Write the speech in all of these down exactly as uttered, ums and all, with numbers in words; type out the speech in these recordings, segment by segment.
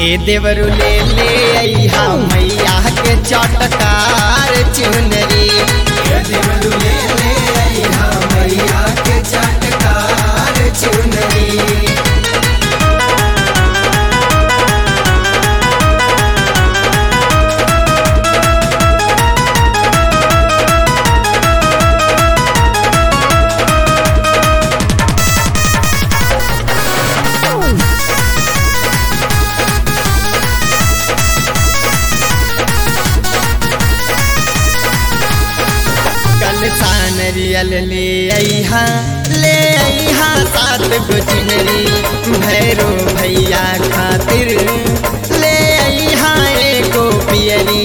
ए देवरु ले ले अइहा मैया के चटकार चुनरी। ए देवरु ले ले अइहा मैया के चटकार चुनरी। नरियल ले अइहा ले अइहा सात गो चुनरी। भैरो भैया खातिर ले अइहा एगो पियरी।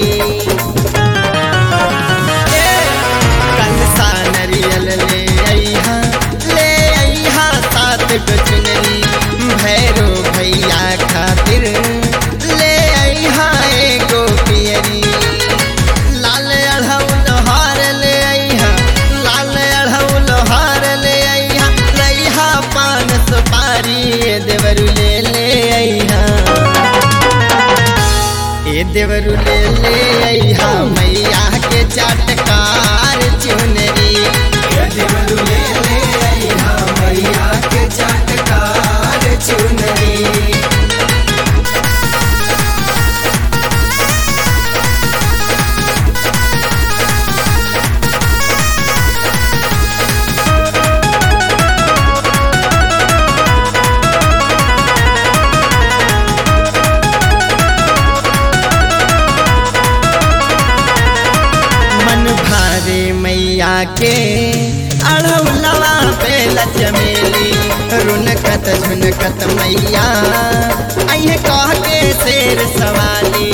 कंसा नरियल ले अइहा ले अइहा सात गो चुनरी। भैरो भैया खातिर ले अइहा एगो पियरी। लाल अढ़ौल हार ले अइहा लाल अढ़ौल हार ले अइहा लइहा पान सुपारी। ए देवरु ले ले अइहा ए देवरु ले ले अइहा मैया के चटकार चुनरी। ए देवरु ले ले अइहा मैया के चटकार चुनरी। मैया के अढ़ौलवा पे लचमेली। रुनकत झुनकत मैया अइहे कह के शेर सवाली।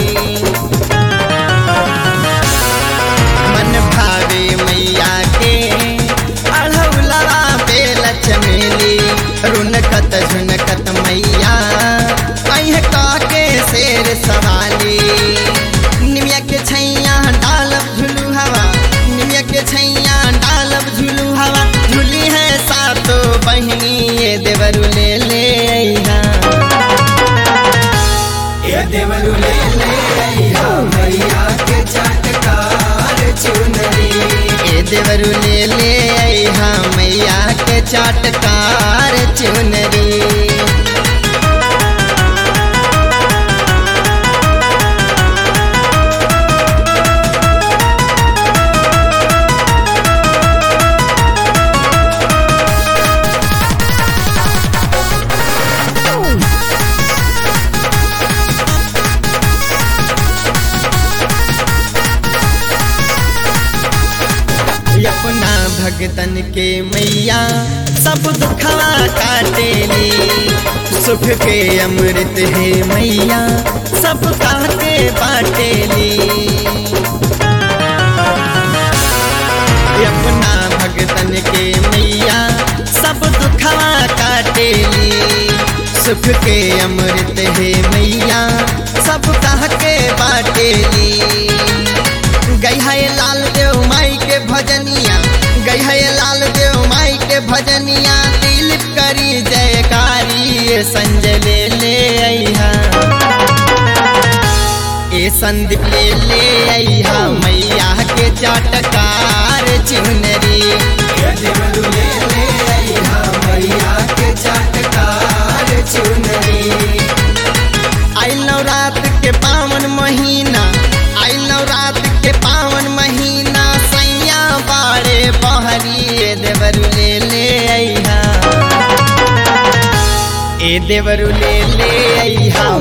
मन भावे मैया के अढ़ौलवा पे लचमेली। रुनकत झुनकत मैया अइहे कह के शेर सवाली। निमिया के छैया डालब झुलू हवा निमिया के छैया डालब झुलू हवा। झूली है सातो बहिनी। ए देवरु ले ले अइहा ए देवरु ले ले अइहा मैया के चटकार चुनरी। ए देवरु ले ले अइहा मैया के चटकार चुनरी। अपना भगतन के मैया सब दुखवा काटेली। सुख के अमृत है मैया सब काटे बाटेली। अपना भगतन के मैया सब दुखवा काटेली। सुख के अमृत है मैया सब काटे बाटेली। गई है लाल देव माई के भजनिया गई है लाल देव माई के भजनिया। दिलीप करी जयकारी। संजय ले ले अइहा ए संदीप ले ले अइहा मैया के चटकार चुनरी। ए देवरु ले ले अइहा मैया के चटकार चुनरी। आई नवरात के पावन महीना आई नवरात के पावन महीना। सैया बाड़े बहरी। ए देवरु ले ले अइहा ए देवरु ले ले अइहा